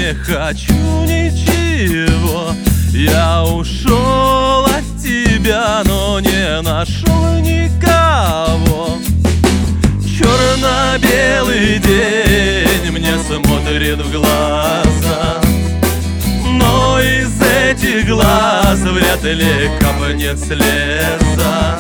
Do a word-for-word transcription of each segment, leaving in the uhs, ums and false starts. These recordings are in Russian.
не хочу ничего. Я ушел от тебя, но не нашел никого. Черно-белый день мне смотрит в глаза, но из этих глаз вряд ли капнет слеза.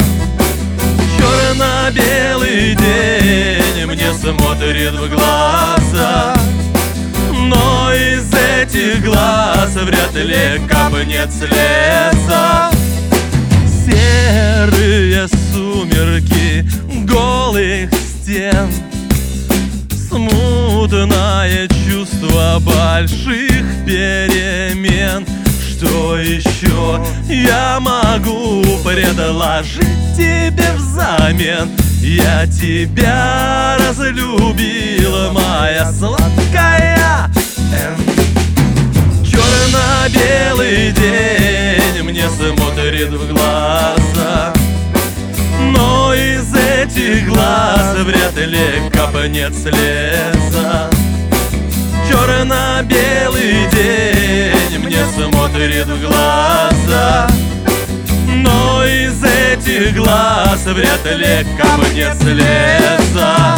Черно-белый день мне смотрит в глаза, но из этих глаз вряд ли капнет слеза. Серые сумерки голых стен, смутное чувство больших перемен. Что еще я могу предложить тебе взамен? Я тебя разлюбила, моя сладкая Н. Черно-белый день мне смотрит в глаза, но из этих глаз вряд ли капнет слеза. Черно-белый день мне смотрит в глаза, но из этих глаз вряд ли капнет слеза.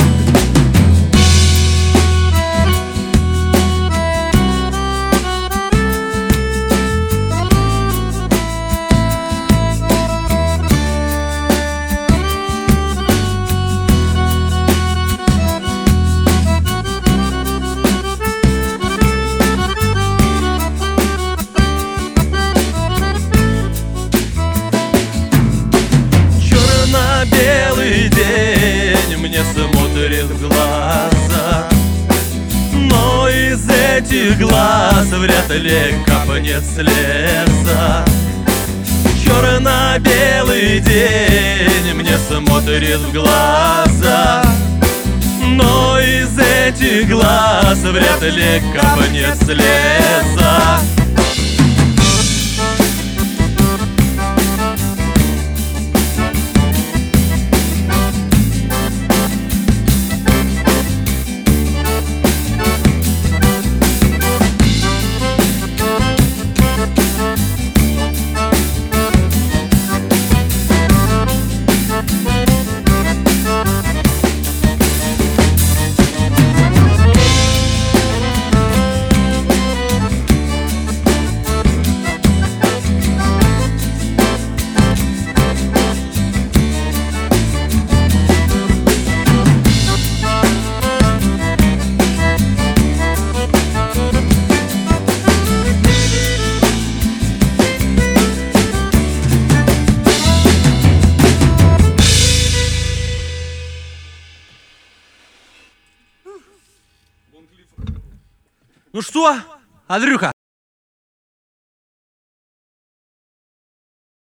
Белый день мне смотрит в глаза, но из этих глаз вряд ли капнет слеза. Черно-белый день мне смотрит в глаза, но из этих глаз вряд ли капнет слеза. Ну что, Андрюха,